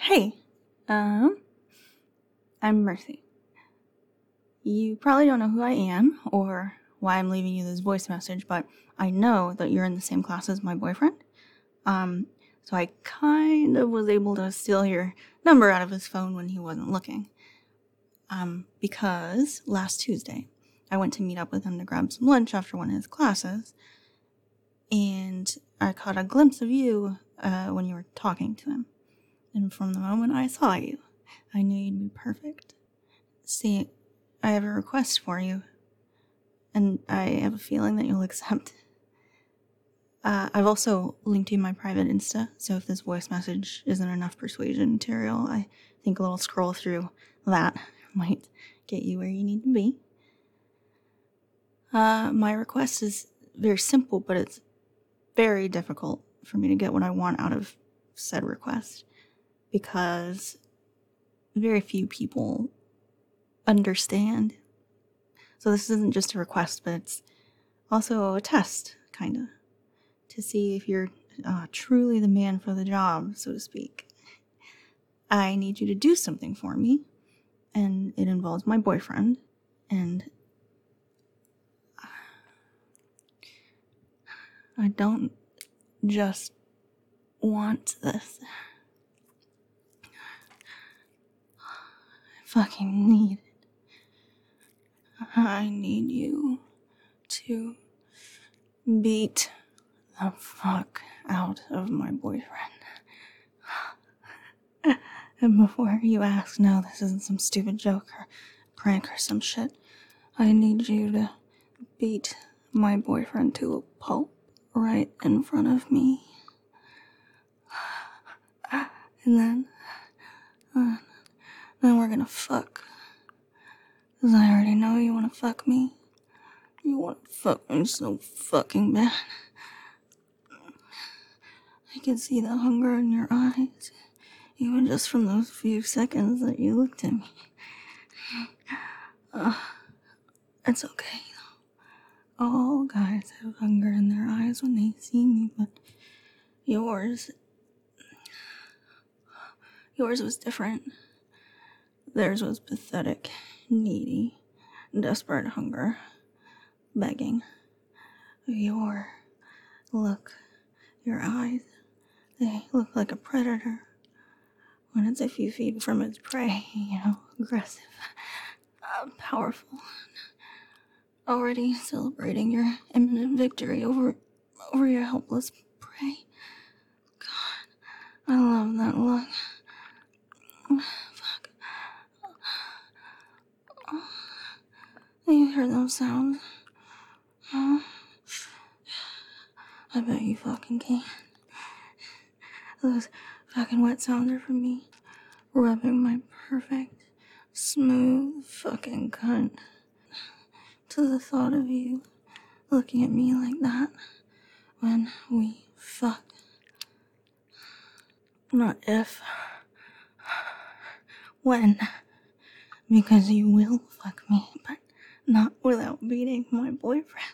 Hey, I'm Mercy. You probably don't know who I am or why I'm leaving you this voice message, but I know that you're in the same class as my boyfriend. So I kind of was able to steal your number out of his phone when he wasn't looking. Because last Tuesday, I went to meet up with him to grab some lunch after one of his classes, and I caught a glimpse of you when you were talking to him. And from the moment I saw you, I knew you'd be perfect. See, I have a request for you, and I have a feeling that you'll accept. I've also linked you my private Insta, so if this voice message isn't enough persuasion material, I think a little scroll through that might get you where you need to be. My request is very simple, but it's very difficult for me to get what I want out of said request, because very few people understand. So this isn't just a request, but it's also a test, kind of, to see if you're truly the man for the job, so to speak. I need you to do something for me, and it involves my boyfriend, and I don't just want this. I fucking need it. I need you to beat the fuck out of my boyfriend. And before you ask, no, this isn't some stupid joke or prank or some shit, I need you to beat my boyfriend to a pulp right in front of me. And then we're gonna fuck. 'Cause I already know you wanna fuck me. You wanna fuck me so fucking bad. I can see the hunger in your eyes, even just from those few seconds that you looked at me. It's okay, though. All guys have hunger in their eyes when they see me, but yours was different. Theirs was pathetic, needy, desperate hunger, begging. Your eyes, they look like a predator when it's a few feet from its prey, aggressive, powerful, already celebrating your imminent victory over your helpless prey. God, I love that look. Fuck. You hear those sounds? Huh? I bet you fucking can. Those fucking wet sounds are from me rubbing my perfect, smooth fucking cunt. To the thought of you looking at me like that when we fuck. Not if. When. Because you will fuck me, but not without beating my boyfriend.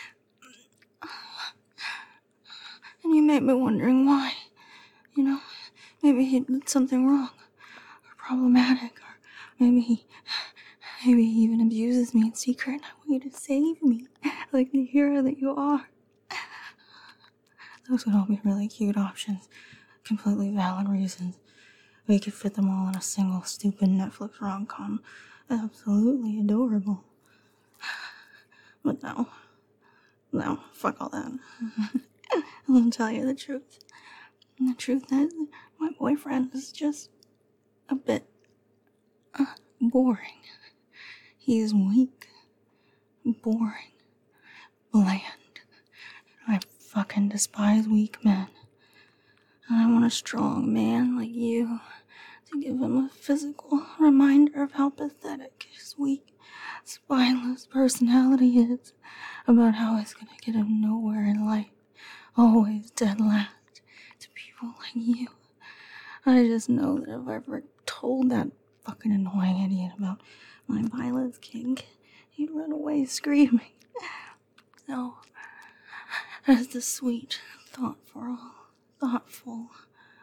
And you may be wondering why. Maybe he did something wrong, or problematic, or maybe he even abuses me in secret. I want you to save me, like the hero that you are. Those would all be really cute options, completely valid reasons. We could fit them all in a single stupid Netflix rom-com. Absolutely adorable. But no, fuck all that. I'll tell you the truth. And the truth is, my boyfriend is just a bit boring. He is weak, boring, bland. I fucking despise weak men. And I want a strong man like you to give him a physical reminder of how pathetic his weak, spineless personality is, about how he's gonna get him nowhere in life, always dead last to people like you. I just know that if I ever told that fucking annoying idiot about my violence kink, he'd run away screaming. So, as the sweet, thoughtful,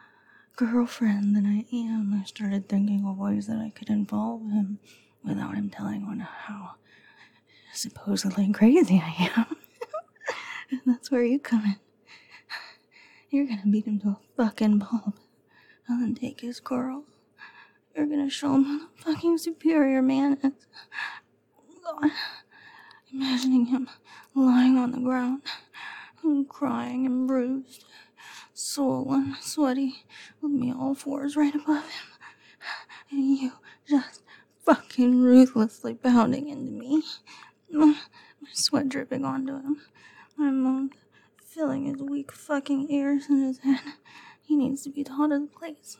girlfriend that I am, I started thinking of ways that I could involve him without him telling on how supposedly crazy I am. And that's where you come in. You're gonna beat him to a fucking pulp and then take his girl. You're gonna show him how the fucking superior man is. God, imagining him lying on the ground, crying and bruised, swollen, sweaty, with me all fours right above him, and you just fucking ruthlessly pounding into me, my sweat dripping onto him, my moans filling his weak fucking ears and his head. He needs to be taught his place.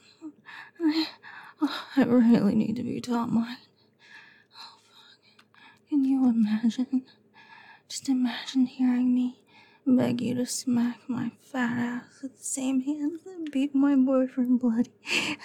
I really need to be taught mine. Oh, fuck. Can you imagine? Just imagine hearing me beg you to smack my fat ass with the same hands that beat my boyfriend bloody.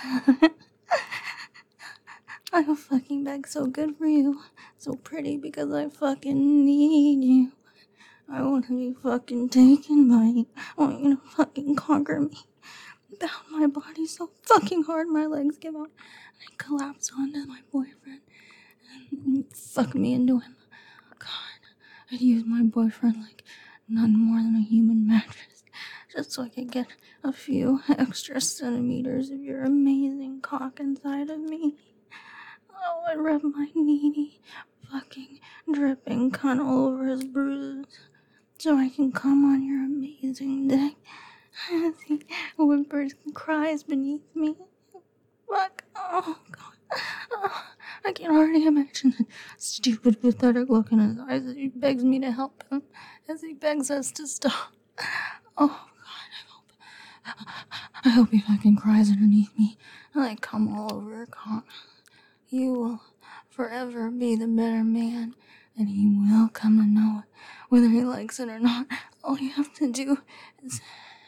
I fucking beg so good for you. So pretty because I fucking need you. I want to be fucking taken by you. I want you to fucking conquer me. Bound my body so fucking hard my legs give out. And I collapse onto my boyfriend. And fuck me into him. God, I'd use my boyfriend like none more than a human mattress. Just so I could get a few extra centimeters of your amazing cock inside of me. Oh, I'd rub my needy, fucking, dripping cunt all over his bruises. So I can come on your amazing dick as he whimpers and cries beneath me. Fuck. Oh, God. Oh, I can already imagine the stupid, pathetic look in his eyes as he begs me to help him, as he begs us to stop. Oh, God, I hope he fucking cries underneath me and I come all over your cock. You will forever be the better man, and he will come to know it, whether he likes it or not. All you have to do is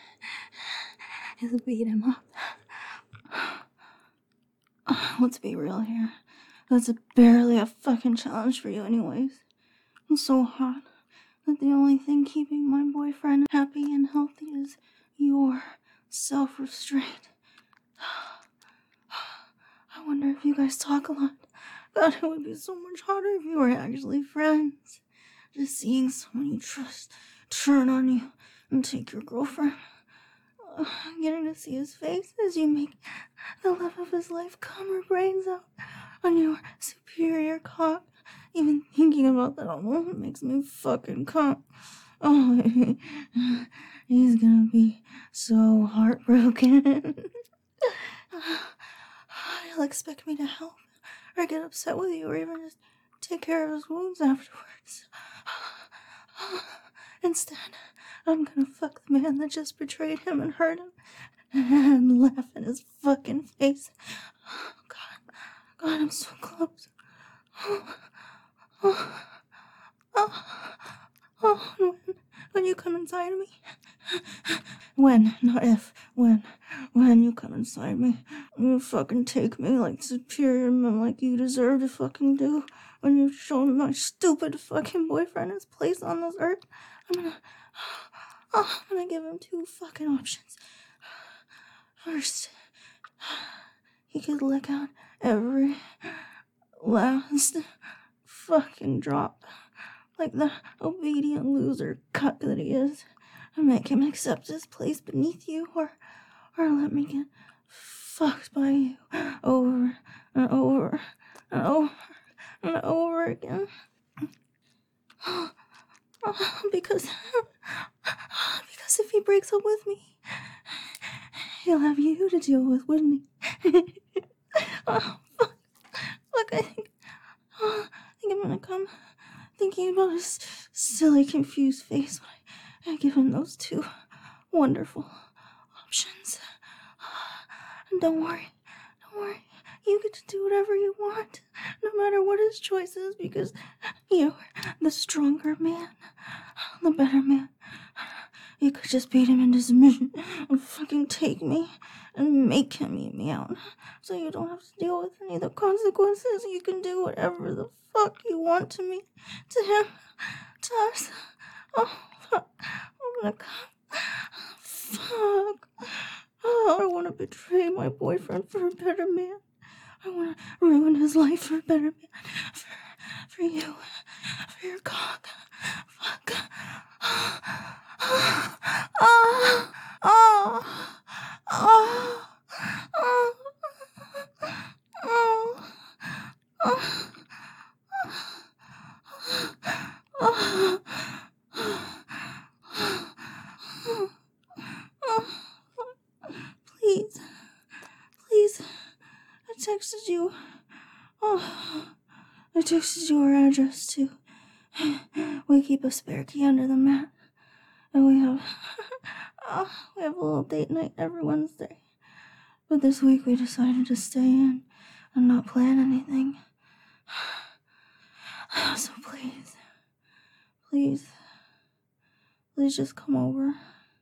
beat him up. Let's be real here. That's barely a fucking challenge for you anyways. I'm so hot that the only thing keeping my boyfriend happy and healthy is your self-restraint. I wonder if you guys talk a lot. God, it would be so much harder if you were actually friends. Just seeing someone you trust turn on you and take your girlfriend. Getting to see his face as you make the love of his life come her brains out on your superior cock. Even thinking about that alone makes me fucking come. Oh, he's gonna be so heartbroken. He'll expect me to help or get upset with you or even just take care of his wounds afterwards. Instead, I'm gonna fuck the man that just betrayed him and hurt him and laugh in his fucking face. Oh, God, I'm so close. When you come inside of me. When, not if, when you come inside me, you fucking take me like superior men like you deserve to fucking do. When you've shown my stupid fucking boyfriend his place on this earth, I'm gonna give him two fucking options. First, he could lick out every last fucking drop, like the obedient loser cuck that he is, and make him accept his place beneath you, or let me get fucked by you over and over and over and over again. Because if he breaks up with me, he'll have you to deal with, wouldn't he? Oh, fuck, I think I'm gonna come thinking about his silly, confused face when I give him those two wonderful options. And don't worry, you get to do whatever you want, no matter what his choice is, because you're the stronger man, the better man. You could just beat him into submission and fucking take me and make him eat me out, so you don't have to deal with any of the consequences. You can do whatever the fuck you want to me, to him, to us. Oh, fuck. I'm gonna come. Fuck. Oh, I want to betray my boyfriend for a better man. I want to ruin his life for a better man. For you. For your cock. Fuck. Oh. Oh. Oh. Oh. Oh. Oh. Please. Please. I texted you. Oh. I texted you our address too. We keep a spare key under the mat. And we have a little date night every Wednesday. But this week we decided to stay in and not plan anything. So please just come over.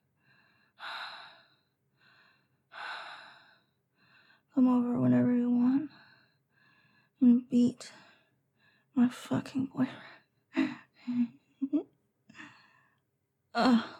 Come over whenever you want and beat my fucking boyfriend.